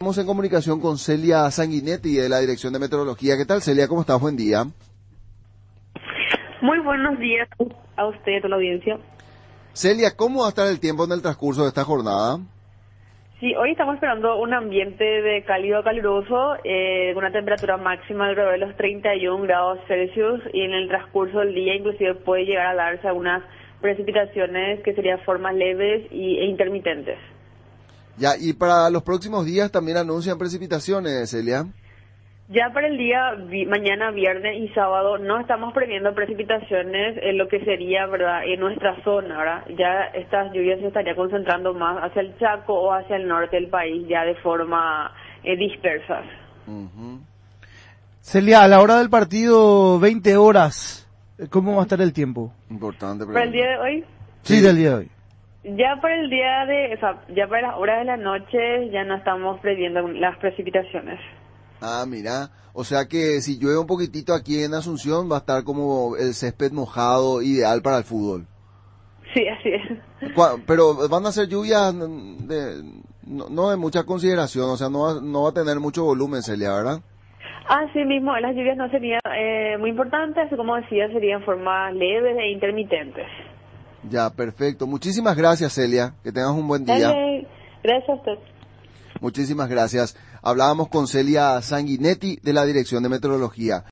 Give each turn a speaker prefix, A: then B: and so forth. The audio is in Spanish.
A: Estamos en comunicación con Celia Sanguinetti de la Dirección de Meteorología. ¿Qué tal, Celia? ¿Cómo estás? Buen día.
B: Muy buenos días a usted y a toda la audiencia.
A: Celia, ¿cómo va a estar el tiempo en el transcurso de esta jornada?
B: Sí, hoy estamos esperando un ambiente de cálido a caluroso, con una temperatura máxima alrededor de los 31 grados Celsius, y en el transcurso del día inclusive puede llegar a darse algunas precipitaciones que serían formas leves e intermitentes.
A: Ya, y para los próximos días también anuncian precipitaciones, Celia.
B: Ya para el día mañana, viernes y sábado no estamos previendo precipitaciones en lo que sería, ¿verdad?, en nuestra zona, ¿verdad? Ya estas lluvias se estarían concentrando más hacia el Chaco o hacia el norte del país, ya de forma dispersas.
A: Uh-huh.
C: Celia, a la hora del partido, 20 horas, ¿cómo va a estar el tiempo?
A: Importante
B: Para el
A: pregunta.
B: día de hoy,
C: Sí, del día de hoy.
B: ya para el día de, o sea, ya para las horas de la noche ya no estamos previendo las precipitaciones.
A: Ah, mira, o sea que si llueve un poquitito aquí en Asunción va a estar como el césped mojado, ideal para el fútbol.
B: Sí, así es.
A: Pero van a ser lluvias no de mucha consideración, o sea, no va a tener mucho volumen, Celia, ¿verdad?
B: Así mismo, las lluvias no serían muy importantes, como decía, serían formas leves e intermitentes.
A: Ya, perfecto. Muchísimas gracias, Celia. Que tengas un buen día.
B: Dale, gracias a usted.
A: Muchísimas gracias. Hablábamos con Celia Sanguinetti de la Dirección de Meteorología.